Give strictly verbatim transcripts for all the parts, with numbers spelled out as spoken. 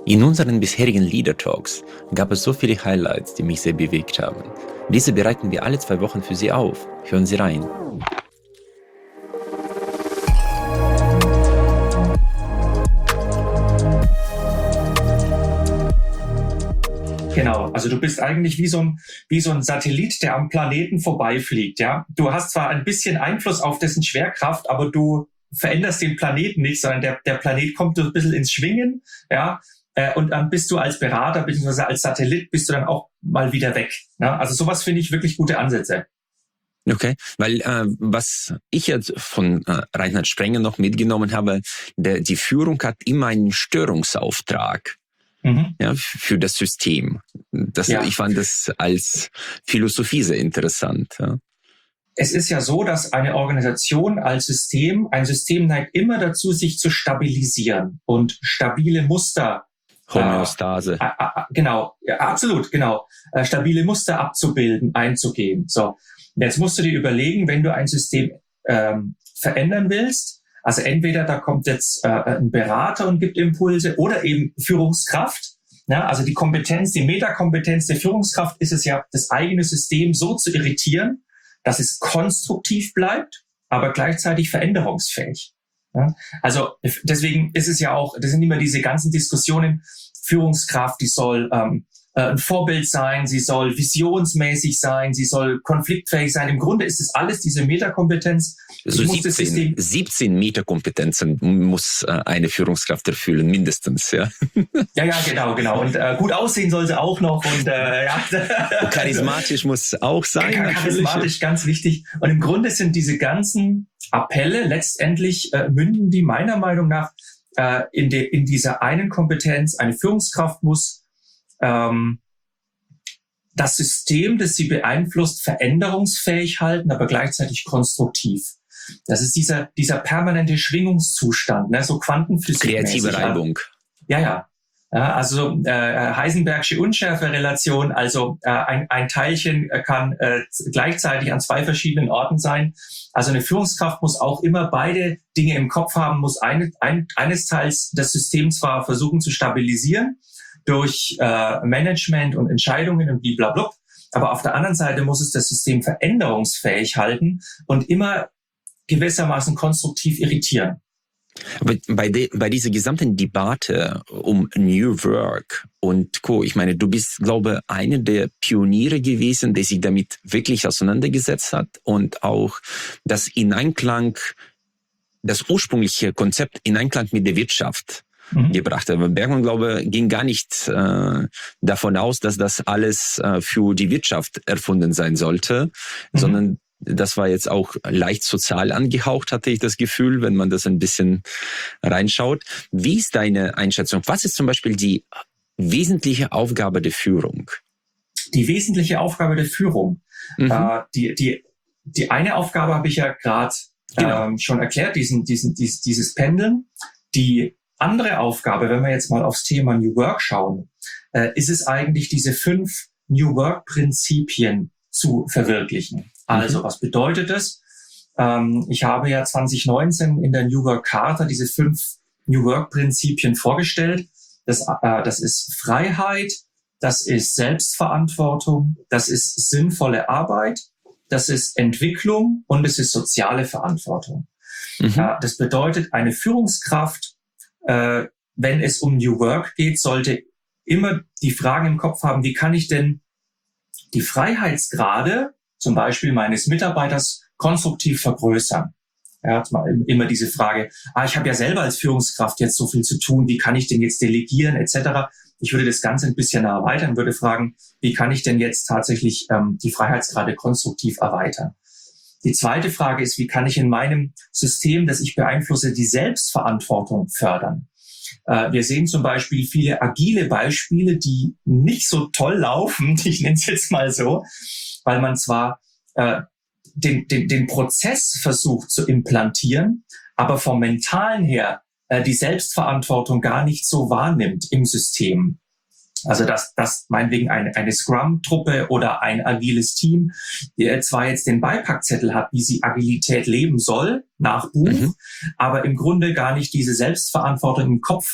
In unseren bisherigen Leader Talks gab es so viele Highlights, die mich sehr bewegt haben. Diese bereiten wir alle zwei Wochen für Sie auf. Hören Sie rein. Genau, also du bist eigentlich wie so ein, wie so ein Satellit, der am Planeten vorbeifliegt, ja. Du hast zwar ein bisschen Einfluss auf dessen Schwerkraft, aber du veränderst den Planeten nicht, sondern der, der Planet kommt so ein bisschen ins Schwingen, ja. Und dann bist du als Berater bzw. als Satellit bist du dann auch mal wieder weg. Ne? Also sowas finde ich wirklich gute Ansätze. Okay, weil äh, was ich jetzt von äh, Reinhard Sprenger noch mitgenommen habe, der, die Führung hat immer einen Störungsauftrag. Mhm. Ja, für das System. Das, ja. Ich fand das als Philosophie sehr interessant. Ja. Es ist ja so, dass eine Organisation als System, ein System neigt immer dazu, sich zu stabilisieren und stabile Muster Homöostase. Äh, äh, äh, genau, ja, absolut, genau. Äh, stabile Muster abzubilden, einzugehen. So, jetzt musst du dir überlegen, wenn du ein System ähm, verändern willst, also entweder da kommt jetzt äh, ein Berater und gibt Impulse oder eben Führungskraft. Ja, also die Kompetenz, die Metakompetenz der Führungskraft ist es ja, das eigene System so zu irritieren, dass es konstruktiv bleibt, aber gleichzeitig veränderungsfähig. Ja, also deswegen ist es ja auch, das sind immer diese ganzen Diskussionen, Führungskraft, die soll ähm, ein Vorbild sein, sie soll visionsmäßig sein, sie soll konfliktfähig sein. Im Grunde ist es alles diese Metakompetenz. So siebzehn, siebzehn Metakompetenzen muss eine Führungskraft erfüllen, mindestens. Ja, ja, ja, genau, genau. Und äh, gut aussehen soll sie auch noch. Und, äh, ja. und charismatisch muss auch sein. Ja, charismatisch, ganz wichtig. Und im Grunde sind diese ganzen Appelle letztendlich äh, münden die meiner Meinung nach äh, in, de, in dieser einen Kompetenz. Eine Führungskraft muss ähm, das System, das sie beeinflusst, veränderungsfähig halten, aber gleichzeitig konstruktiv. Das ist dieser dieser permanente Schwingungszustand, ne, so Quantenphysik. Kreative Reibung. Ja, ja. Ja, also äh, Heisenbergsche Unschärferelation, also äh, ein, ein Teilchen kann äh, gleichzeitig an zwei verschiedenen Orten sein. Also eine Führungskraft muss auch immer beide Dinge im Kopf haben, muss eine, ein, eines Teils das System zwar versuchen zu stabilisieren durch äh, Management und Entscheidungen und blablabla, aber auf der anderen Seite muss es das System veränderungsfähig halten und immer gewissermaßen konstruktiv irritieren. Aber bei, de, bei dieser gesamten Debatte um New Work und Co., ich meine, du bist, glaube ich, einer der Pioniere gewesen, der sich damit wirklich auseinandergesetzt hat und auch das in Einklang, das ursprüngliche Konzept in Einklang mit der Wirtschaft mhm. gebracht hat. Aber Bergmann, glaube ich, ging gar nicht äh, davon aus, dass das alles äh, für die Wirtschaft erfunden sein sollte, mhm. sondern das war jetzt auch leicht sozial angehaucht, hatte ich das Gefühl, wenn man das ein bisschen reinschaut. Wie ist deine Einschätzung? Was ist zum Beispiel die wesentliche Aufgabe der Führung? Die wesentliche Aufgabe der Führung. Mhm. Äh, die, die, die eine Aufgabe habe ich ja gerade genau. ähm, schon erklärt, diesen, diesen, dies, dieses Pendeln. Die andere Aufgabe, wenn wir jetzt mal aufs Thema New Work schauen, äh, ist es eigentlich, diese fünf New Work-Prinzipien zu verwirklichen. Also, was bedeutet das? Ähm, ich habe ja zwanzig neunzehn in der New Work Charta diese fünf New Work Prinzipien vorgestellt. Das, äh, das ist Freiheit, das ist Selbstverantwortung, das ist sinnvolle Arbeit, das ist Entwicklung und es ist soziale Verantwortung. Mhm. Ja, das bedeutet, eine Führungskraft, äh, wenn es um New Work geht, sollte immer die Fragen im Kopf haben, wie kann ich denn die Freiheitsgrade zum Beispiel meines Mitarbeiters konstruktiv vergrößern. Er hat mal immer diese Frage, ah, ich habe ja selber als Führungskraft jetzt so viel zu tun, wie kann ich denn jetzt delegieren et cetera. Ich würde das Ganze ein bisschen erweitern, würde fragen, wie kann ich denn jetzt tatsächlich ähm, die Freiheitsgrade konstruktiv erweitern. Die zweite Frage ist, wie kann ich in meinem System, das ich beeinflusse, die Selbstverantwortung fördern. Äh, wir sehen zum Beispiel viele agile Beispiele, die nicht so toll laufen, ich nenne es jetzt mal so, weil man zwar äh, den, den, den Prozess versucht zu implantieren, aber vom Mentalen her äh, die Selbstverantwortung gar nicht so wahrnimmt im System. Also dass, dass meinetwegen eine, eine Scrum-Truppe oder ein agiles Team der zwar jetzt den Beipackzettel hat, wie sie Agilität leben soll, nach Buch, mhm. aber im Grunde gar nicht diese Selbstverantwortung im Kopf äh,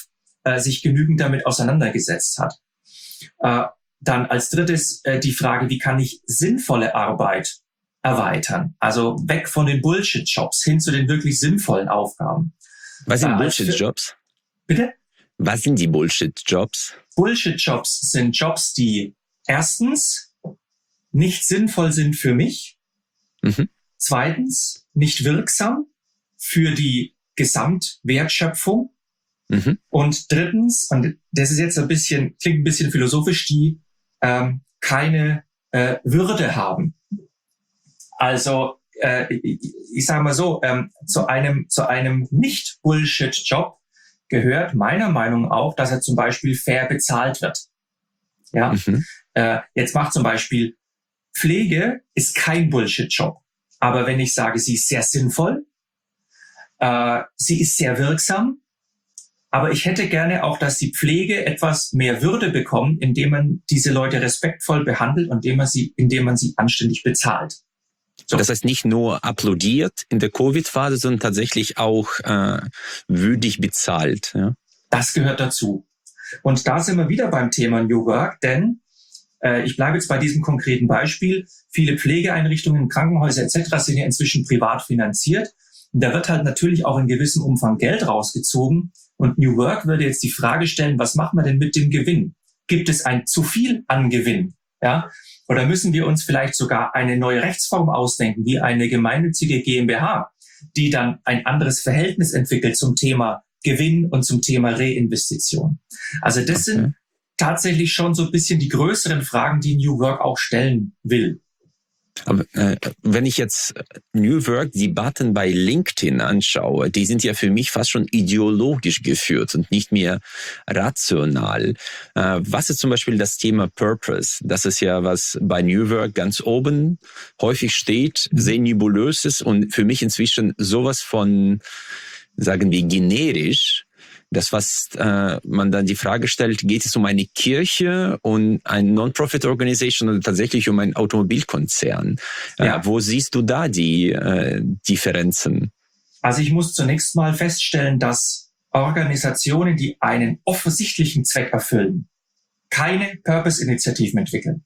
äh, sich genügend damit auseinandergesetzt hat. Äh, dann als drittes äh, die Frage, wie kann ich sinnvolle Arbeit erweitern? Also weg von den Bullshit-Jobs hin zu den wirklich sinnvollen Aufgaben. Was sind äh, Bullshit-Jobs? Bitte? Was sind die Bullshit-Jobs? Bullshit-Jobs sind Jobs, die erstens nicht sinnvoll sind für mich, mhm. zweitens nicht wirksam für die Gesamtwertschöpfung mhm. und drittens, und das ist jetzt ein bisschen, klingt ein bisschen philosophisch, die ähm, keine äh, Würde haben. Also äh, ich, ich sage mal so, ähm, zu einem zu einem Nicht-Bullshit-Job gehört meiner Meinung nach auch, dass er zum Beispiel fair bezahlt wird. Ja, mhm. äh, jetzt macht zum Beispiel Pflege ist kein Bullshit-Job, aber wenn ich sage, sie ist sehr sinnvoll, äh, sie ist sehr wirksam, aber ich hätte gerne auch, dass die Pflege etwas mehr Würde bekommt, indem man diese Leute respektvoll behandelt und indem man sie, indem man sie anständig bezahlt. So. Das heißt, nicht nur applaudiert in der Covid-Phase, sondern tatsächlich auch äh, würdig bezahlt. Ja? Das gehört dazu. Und da sind wir wieder beim Thema New Work, denn äh, ich bleibe jetzt bei diesem konkreten Beispiel. Viele Pflegeeinrichtungen, Krankenhäuser et cetera sind ja inzwischen privat finanziert. Und da wird halt natürlich auch in gewissem Umfang Geld rausgezogen. Und New Work würde jetzt die Frage stellen, was machen wir denn mit dem Gewinn? Gibt es ein zu viel an Gewinn? Ja? Oder müssen wir uns vielleicht sogar eine neue Rechtsform ausdenken, wie eine gemeinnützige GmbH, die dann ein anderes Verhältnis entwickelt zum Thema Gewinn und zum Thema Reinvestition? Also das okay. sind tatsächlich schon so ein bisschen die größeren Fragen, die New Work auch stellen will. Aber äh, wenn ich jetzt New Work-Debatten bei LinkedIn anschaue, die sind ja für mich fast schon ideologisch geführt und nicht mehr rational. Äh, was ist zum Beispiel das Thema Purpose? Das ist ja, was bei New Work ganz oben häufig steht, sehr nebulös ist und für mich inzwischen sowas von, sagen wir, generisch. Das, was äh, man dann die Frage stellt, geht es um eine Kirche und eine Non-Profit-Organisation oder tatsächlich um einen Automobilkonzern? Ja. Äh, wo siehst du da die äh, Differenzen? Also ich muss zunächst mal feststellen, dass Organisationen, die einen offensichtlichen Zweck erfüllen, keine Purpose-Initiativen entwickeln.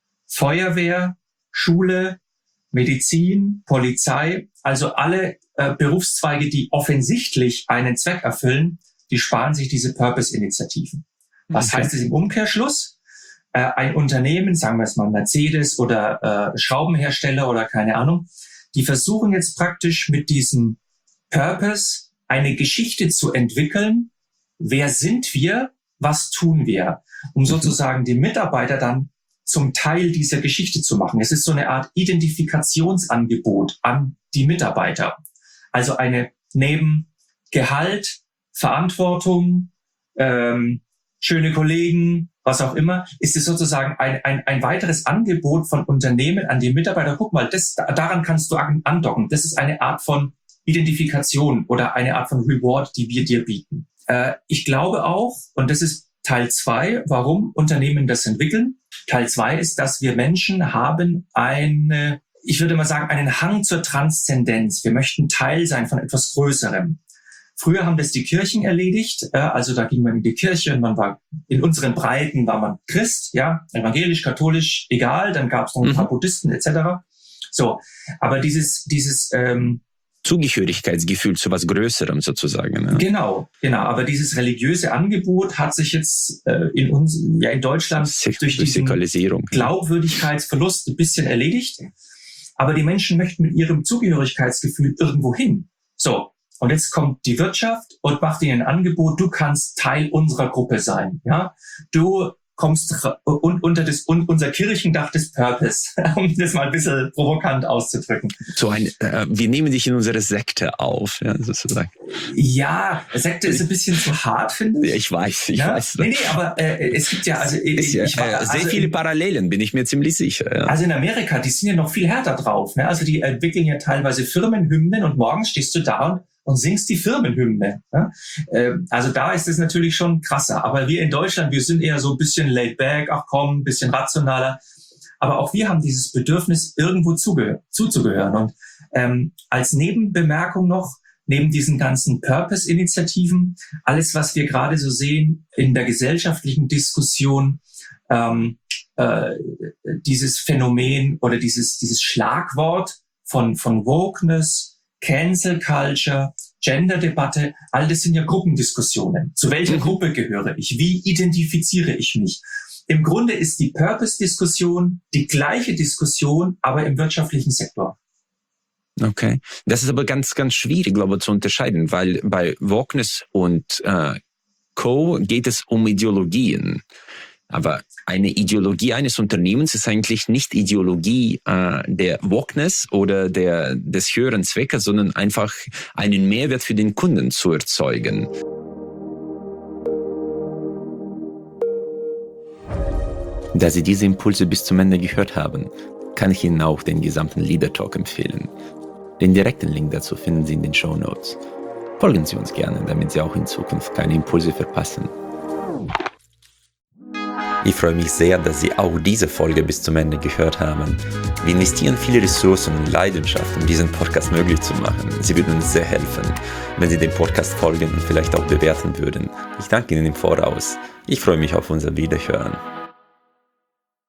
Feuerwehr, Schule, Medizin, Polizei, also alle äh, Berufszweige, die offensichtlich einen Zweck erfüllen, die sparen sich diese Purpose-Initiativen. Was okay. heißt es im Umkehrschluss? Äh, ein Unternehmen, sagen wir es mal Mercedes oder äh, Schraubenhersteller oder keine Ahnung, die versuchen jetzt praktisch mit diesem Purpose eine Geschichte zu entwickeln. Wer sind wir? Was tun wir? Um mhm. sozusagen die Mitarbeiter dann zum Teil dieser Geschichte zu machen. Es ist so eine Art Identifikationsangebot an die Mitarbeiter. Also eine neben Gehalt, Verantwortung, ähm, schöne Kollegen, was auch immer, ist es sozusagen ein, ein, ein weiteres Angebot von Unternehmen an die Mitarbeiter. Guck mal, das, daran kannst du andocken. Das ist eine Art von Identifikation oder eine Art von Reward, die wir dir bieten. Äh, ich glaube auch, und das ist Teil zwei, warum Unternehmen das entwickeln. Teil zwei ist, dass wir Menschen haben eine, ich würde mal sagen, einen Hang zur Transzendenz. Wir möchten Teil sein von etwas Größerem. Früher haben das die Kirchen erledigt, also da ging man in die Kirche und man war, in unseren Breiten war man Christ, ja, evangelisch, katholisch, egal, dann gab es noch ein paar mhm. Buddhisten et cetera. So, aber dieses dieses ähm, Zugehörigkeitsgefühl zu was Größerem sozusagen. Ja. Genau, genau. Aber dieses religiöse Angebot hat sich jetzt äh, in uns, ja in Deutschland Sek- durch diesen Glaubwürdigkeitsverlust ein bisschen erledigt. Aber die Menschen möchten mit ihrem Zugehörigkeitsgefühl irgendwo hin. So. Und jetzt kommt die Wirtschaft und macht ihnen ein Angebot, du kannst Teil unserer Gruppe sein. Ja, du kommst un- unter das un- unser Kirchendach des Purpose, um das mal ein bisschen provokant auszudrücken. So ein, äh, wir nehmen dich in unsere Sekte auf, ja, sozusagen. Ja, Sekte ist ein bisschen zu hart, finde ich. Ja, ich weiß, ich ja? weiß. Nee, nee, aber äh, es gibt ja also, ich, ja, ich war, äh, sehr also viele in, Parallelen, bin ich mir ziemlich sicher. Ja. Also in Amerika, die sind ja noch viel härter drauf. Ne? Also die entwickeln ja teilweise Firmenhymnen und morgens stehst du da und und singst die Firmenhymne. Ja? Ähm, also da ist es natürlich schon krasser. Aber wir in Deutschland, wir sind eher so ein bisschen laid back, ach komm, ein bisschen rationaler. Aber auch wir haben dieses Bedürfnis, irgendwo zugehör- zuzugehören. Und ähm, als Nebenbemerkung noch, neben diesen ganzen Purpose-Initiativen, alles, was wir gerade so sehen in der gesellschaftlichen Diskussion, ähm, äh, dieses Phänomen oder dieses, dieses Schlagwort von, von Wokeness, Cancel Culture, Gender-Debatte, all das sind ja Gruppendiskussionen. Zu welcher Gruppe gehöre ich? Wie identifiziere ich mich? Im Grunde ist die Purpose-Diskussion die gleiche Diskussion, aber im wirtschaftlichen Sektor. Okay. Das ist aber ganz, ganz schwierig, glaube ich, zu unterscheiden, weil bei Wokeness und äh, Co. geht es um Ideologien. Aber eine Ideologie eines Unternehmens ist eigentlich nicht Ideologie äh, der Wokeness oder der, des höheren Zweckes, sondern einfach einen Mehrwert für den Kunden zu erzeugen. Da Sie diese Impulse bis zum Ende gehört haben, kann ich Ihnen auch den gesamten Leader Talk empfehlen. Den direkten Link dazu finden Sie in den Shownotes. Folgen Sie uns gerne, damit Sie auch in Zukunft keine Impulse verpassen. Ich freue mich sehr, dass Sie auch diese Folge bis zum Ende gehört haben. Wir investieren viele Ressourcen und Leidenschaft, um diesen Podcast möglich zu machen. Sie würden uns sehr helfen, wenn Sie dem Podcast folgen und vielleicht auch bewerten würden. Ich danke Ihnen im Voraus. Ich freue mich auf unser Wiederhören.